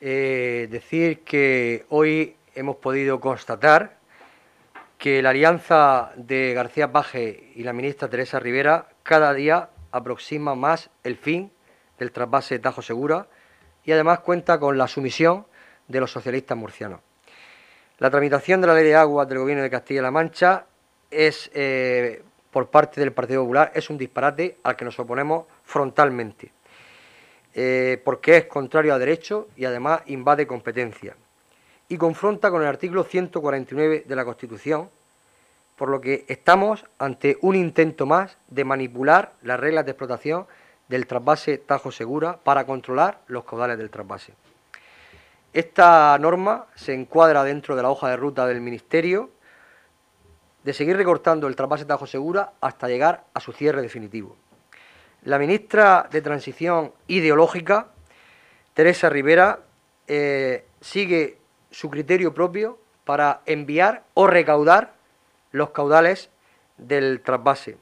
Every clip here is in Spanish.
Decir que hoy hemos podido constatar que la alianza de García Paje y la ministra Teresa Rivera cada día aproxima más el fin del trasvase Tajo Segura y además cuenta con la sumisión de los socialistas murcianos. La tramitación de la Ley de Aguas del Gobierno de Castilla-La Mancha es, por parte del Partido Popular, es un disparate al que nos oponemos frontalmente, porque es contrario a derecho y además invade competencia y confronta con el artículo 149 de la Constitución, por lo que estamos ante un intento más de manipular las reglas de explotación del trasvase Tajo Segura para controlar los caudales del trasvase. Esta norma se encuadra dentro de la hoja de ruta del Ministerio de seguir recortando el trasvase Tajo Segura hasta llegar a su cierre definitivo. La ministra de Transición Ideológica, Teresa Rivera, sigue su criterio propio para enviar o recaudar los caudales del trasvase.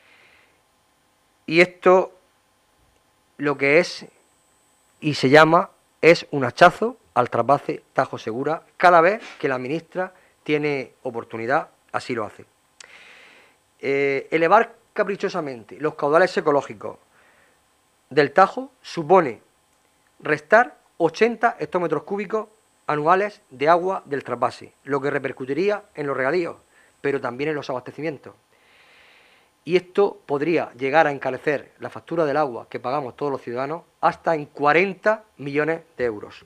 Y esto lo que es y se llama es un hachazo al trasvase Tajo Segura. Cada vez que la ministra tiene oportunidad, así lo hace. Elevar caprichosamente los caudales ecológicos del Tajo supone restar 80 hectómetros cúbicos anuales de agua del trasvase, lo que repercutiría en los regadíos, pero también en los abastecimientos. Y esto podría llegar a encarecer la factura del agua que pagamos todos los ciudadanos hasta en 40 millones de euros.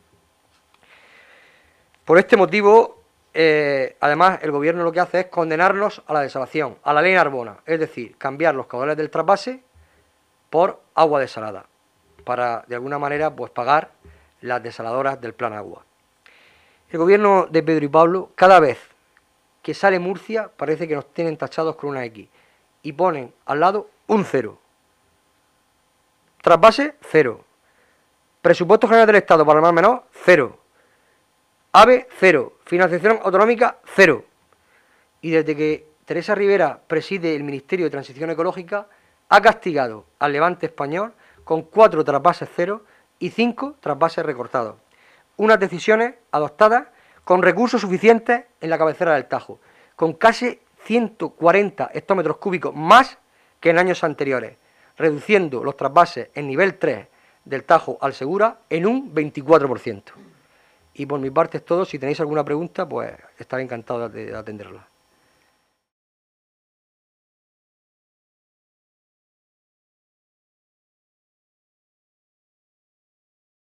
Por este motivo, además, el Gobierno lo que hace es condenarnos a la desalación, a la ley Narbona, es decir, cambiar los caudales del trasvase por agua desalada, para, de alguna manera, pues pagar las desaladoras del Plan Agua. El Gobierno de Pedro y Pablo, cada vez que sale Murcia, parece que nos tienen tachados con una X y ponen al lado un 0. Trasvase, 0. Presupuesto General del Estado para el Mar Menor, 0. AVE, 0. Financiación autonómica, 0. Y desde que Teresa Rivera preside el Ministerio de Transición Ecológica, ha castigado al Levante español con 4 trasvases 0 y 5 trasvases recortados. Unas decisiones adoptadas con recursos suficientes en la cabecera del Tajo, con casi 140 hectómetros cúbicos más que en años anteriores, reduciendo los trasvases en nivel 3 del Tajo al Segura en un 24%. Y por mi parte es todo. Si tenéis alguna pregunta, pues estaré encantado de atenderla.